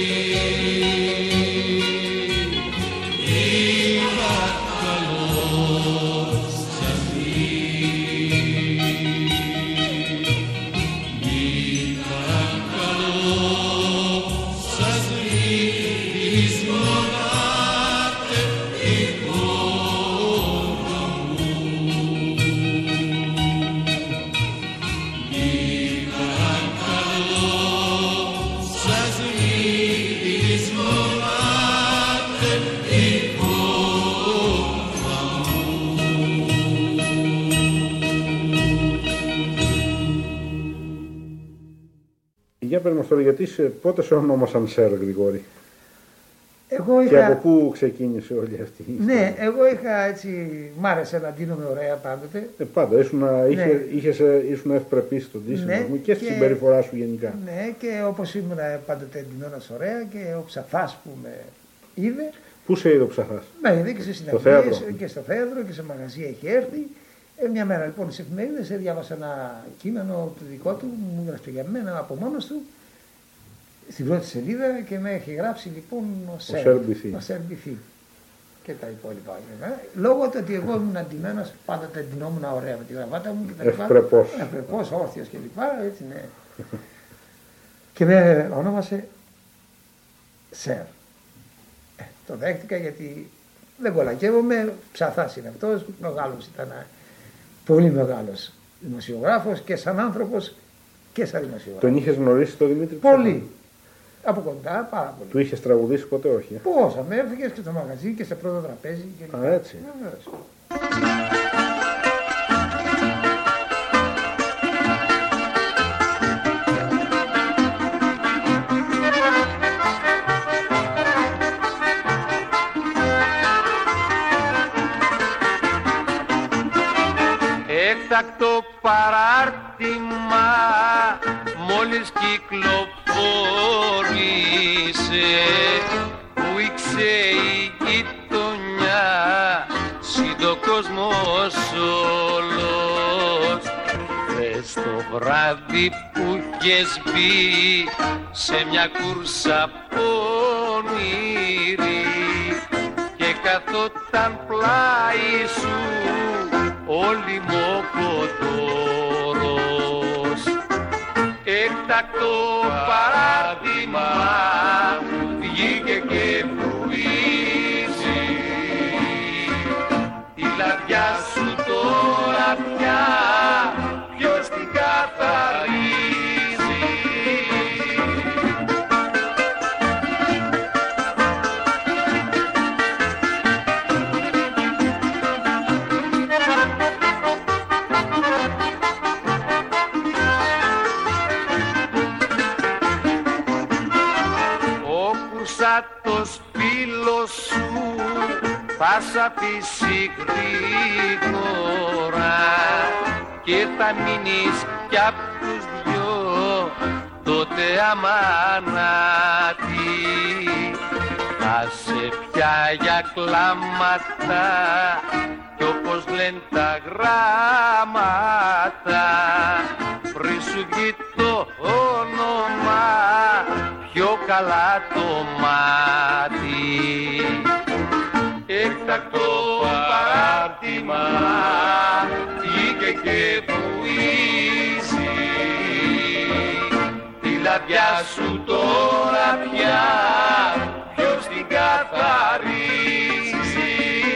D: Για πες μας τώρα, γιατί πότε σε ονόμασαν Σερ, Γρηγόρη?
E: Εγώ είχα...
D: Και από πού ξεκίνησε όλη αυτή η ιστορία?
E: Ναι, εγώ είχα έτσι, μ' άρεσε να ντύνομαι ωραία πάντοτε.
D: Πάντα, ήσουν ευπρεπής στον ντύσιμο μου και στη συμπεριφορά σου γενικά.
E: Ναι, και όπως ήμουν πάντοτε ντυνώνας ωραία και ο Ψαθάς που με είδε.
D: Πού σε είδε ο Ψαθάς?
E: Με είδε και σε συναντήσεις και στο θέατρο και σε μαγαζί έχει έρθει. Μια μέρα λοιπόν στις εφημερίδες διάβασα ένα κείμενο του δικό του, μου έγραψε για μένα από μόνος του, στην πρώτη σελίδα και με έχει γράψει λοιπόν ο Σερ Μπιθή και τα υπόλοιπα. Λόγω του ότι εγώ ήμουν αντιμένος, πάντα τα εντυνόμουν ωραία με τη γραβάτα μου και τα λοιπά. Ευπρεπώς, όρθιος και λοιπά, έτσι ναι. Και με ονόμασε Σερ. Το δέχτηκα γιατί δεν κολακεύομαι, Ψαθάς είναι αυτός, μεγάλος ήταν, πολύ μεγάλος δημοσιογράφος και σαν άνθρωπος και σαν δημοσιογράφος.
D: Τον είχες γνωρίσει τον Δημήτρη?
E: Πολύ. Από κοντά, πάρα πολύ.
D: Του είχες τραγουδήσει ποτέ? Όχι.
E: Πόσα, με έφυγες και στο μαγαζί και σε πρώτο τραπέζι και λοιπά.
D: Α, έτσι.
E: Βεβαίως.
B: Έκτακτο παράρτημα μόλις κυκλοφόρησε, που ήξε η γειτονιά συν το κόσμος όλος. Χθες το βράδυ που είχες μπει σε μια κούρσα πονηρή και καθόταν πλάι σου ο λιμοκοτόρος. Έκτακτο παράδειγμα βγήκε και βουίζει, τη λαδιά σου τώρα πια ποιος την καθαρίζει. Το σπήλο σου θα σ' αφήσει γρήγορα και θα μείνεις κι απ' του ούτε αμανάτη. Άσε πια για κλάματα κι όπως λένε τα γράμματα, πριν σου βγει το όνομα πιο καλά το μάτι. Έκτακτο παράρτημα βγήκε και βουίζει, τη λαδιά σου τώρα πια ποιος την καθαρίζει.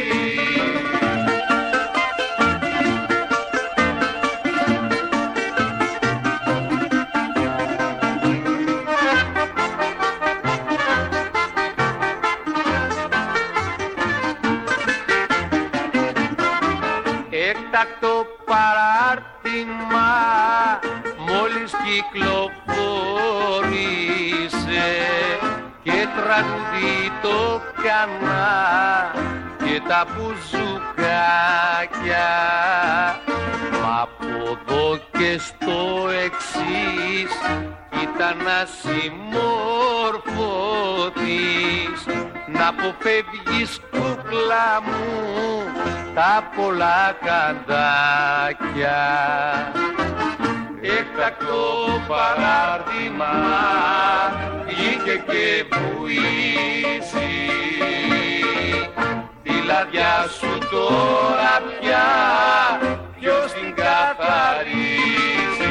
B: Έκτακτο παράρτημα μόλις κυκλοφόρησε και τραγουδί το κανά και τα μπουζουκάκια. Μα από εδώ και στο εξής ήταν να συμμορφωθείς, να αποφεύγεις κούκλα μου τα πολλά καντάκια. Έκτακτο παράρτημα βγήκε και βουίζει, τη λαδιά σου τώρα πια ποιος την καθαρίζει.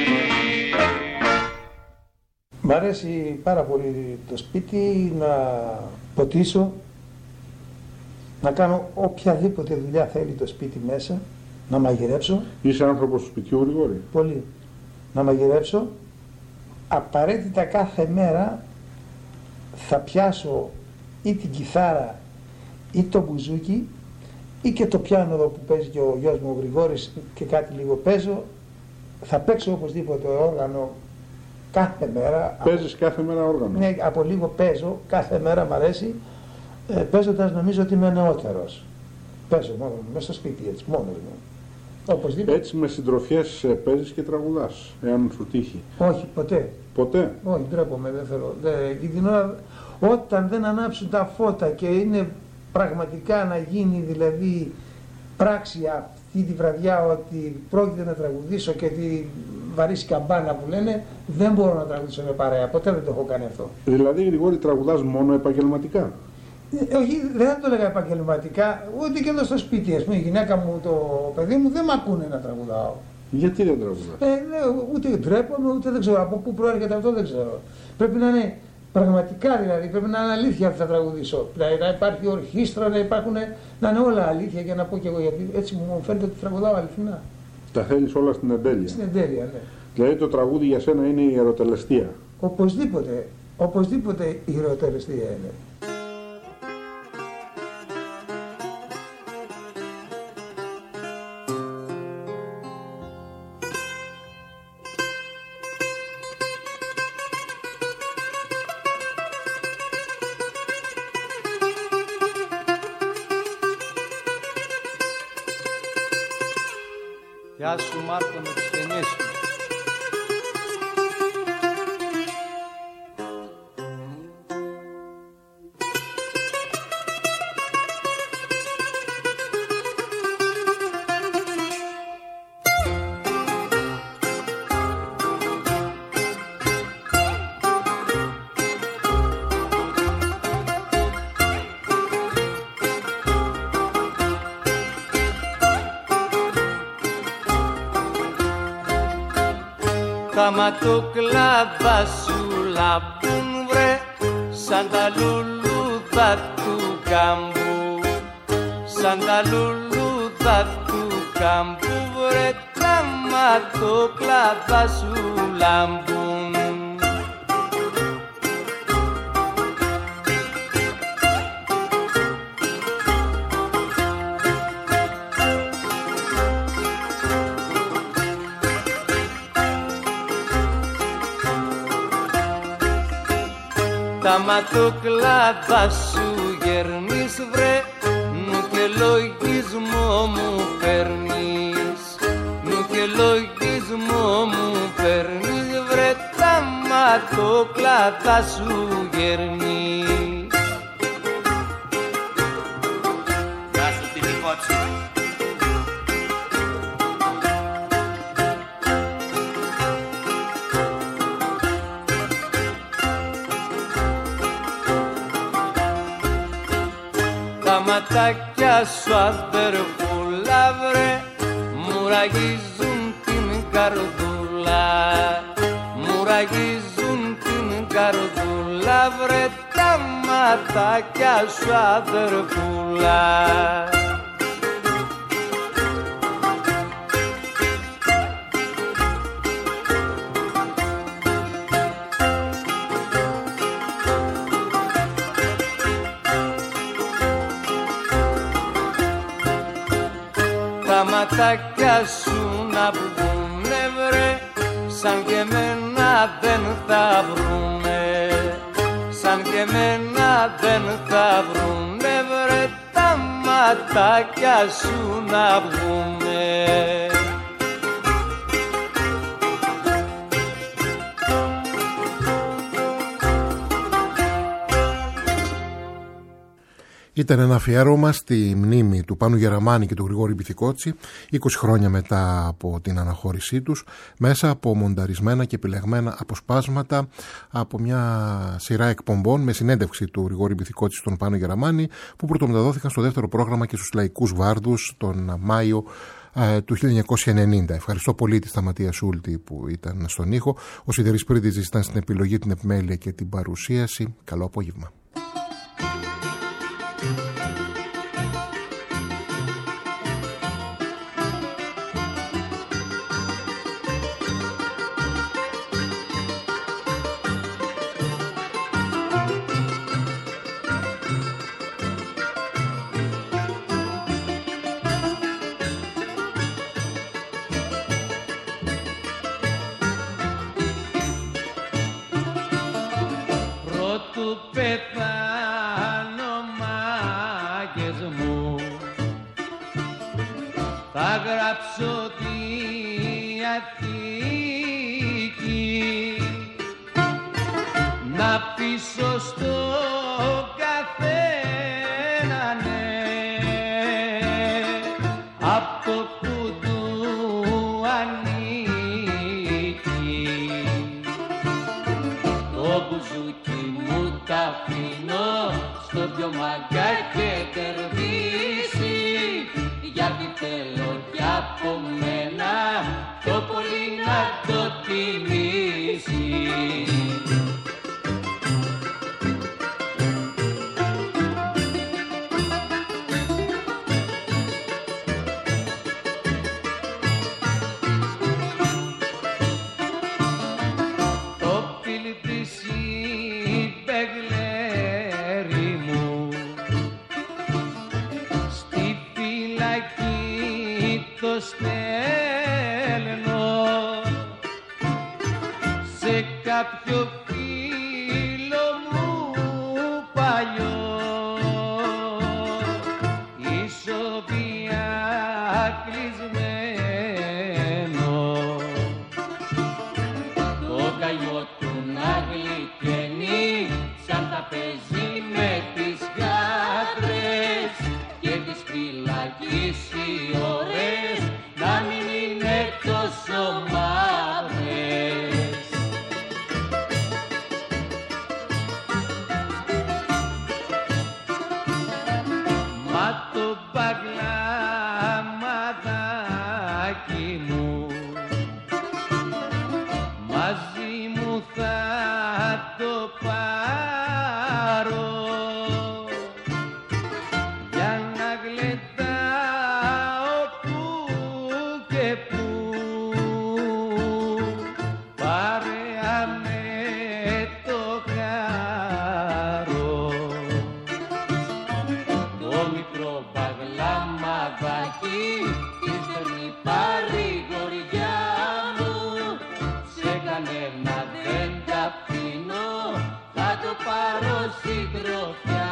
E: Μ' αρέσει πάρα πολύ το σπίτι, να ποτίσω, να κάνω οποιαδήποτε δουλειά θέλει το σπίτι μέσα, να μαγειρέψω.
D: Είσαι άνθρωπος του σπιτιού, Γρηγόρη?
E: Πολύ. Να μαγειρέψω. Απαραίτητα κάθε μέρα θα πιάσω ή την κιθάρα ή το μπουζούκι ή και το πιάνο εδώ που παίζει και ο γιος μου ο Γρηγόρης και κάτι λίγο παίζω. Θα παίξω οπωσδήποτε όργανο κάθε μέρα.
D: Παίζεις κάθε μέρα όργανο?
E: Ναι, από λίγο παίζω, κάθε μέρα μ' αρέσει. Παίζοντας νομίζω ότι είμαι νεότερος. Παίζω μόνο μέσα στο σπίτι, έτσι, μόνος μου. Οπωσδήποτε.
D: Έτσι με συντροφιές παίζεις και τραγουδάς, εάν σου τύχει?
E: Όχι, ποτέ.
D: Ποτέ?
E: Όχι, ντρέπομαι, δεν θέλω. Την ώρα, όταν δεν ανάψουν τα φώτα και είναι πραγματικά να γίνει δηλαδή πράξη αυτή τη βραδιά ότι πρόκειται να τραγουδήσω και τη βαρύσει καμπάνα που λένε, δεν μπορώ να τραγουδήσω με παρέα. Ποτέ δεν το έχω κάνει αυτό.
D: Δηλαδή, Γρηγόρη, τραγουδάς μόνο επαγγελματικά?
E: Όχι, δεν θα το έλεγα επαγγελματικά, ούτε και εδώ στο σπίτι. Ας πούμε, η γυναίκα μου, το παιδί μου δεν μ' ακούνε να τραγουδάω.
D: Γιατί δεν τραγουδάς?
E: Ούτε ντρέπομαι, ούτε δεν ξέρω από πού προέρχεται αυτό, δεν ξέρω. Πρέπει να είναι πραγματικά, δηλαδή, πρέπει να είναι αλήθεια ότι θα τραγουδήσω. Δηλαδή, να υπάρχει ορχήστρα, να είναι όλα αλήθεια για να πω κι εγώ. Γιατί έτσι μου φαίνεται ότι τραγουδάω αληθινά.
D: Τα θέλεις όλα στην εντέλεια?
E: Στην εντέλεια, ναι.
D: Δηλαδή, το τραγούδι για σένα είναι η ιεροτελεστία?
E: Οπωσδήποτε, οπωσδήποτε η ιεροτελεστία είναι.
B: Γεια σου Μάρκο με τις ταινίες σου. Τα ματοκλάδα σου λαμπούν βρε σαν τα λουλούδα του κάμπου, σαν τα λουλούδα του κάμπου βρε τα ματοκλάδα σου λαμπούν. Τα ματοκλάδα σου γερνείς βρε, νου και λογισμό μου παίρνεις, νου και λογισμό μου παίρνεις βρε, τα το κλάτα σου γερνεί. Να σου την υπόψη. Τα ματάκια σου αδερφούλα βρε μου ραγίζουν την καρδούλα, μου ραγίζουν την καρδούλα βρε τα ματάκια σου αδερφούλα. Τα ματάκια σου να βγουνε βρε, σαν και εμένα δεν θα βρουνε, σαν και εμένα δεν θα βρουνε βρε, τα ματάκια σου να βγουνε.
C: Ήταν ένα αφιέρωμα στη μνήμη του Πάνου Γεραμάνη και του Γρηγόρη Μπιθικότσι 20 χρόνια μετά από την αναχώρησή τους, μέσα από μονταρισμένα και επιλεγμένα αποσπάσματα από μια σειρά εκπομπών με συνέντευξη του Γρηγόρη Μπιθικότσι στον Πάνο Γεραμάνη, που πρωτομεταδόθηκαν στο δεύτερο πρόγραμμα και στους Λαϊκούς Βάρδους τον Μάιο του 1990. Ευχαριστώ πολύ τη Σταματία Σούλτη που ήταν στον ήχο. Ο Σιδερής Πρίντιζης ήταν στην επιλογή, την επιμέλεια και την παρουσίαση. Καλό απόγευμα.
B: Θα το πάρω συντροφιά.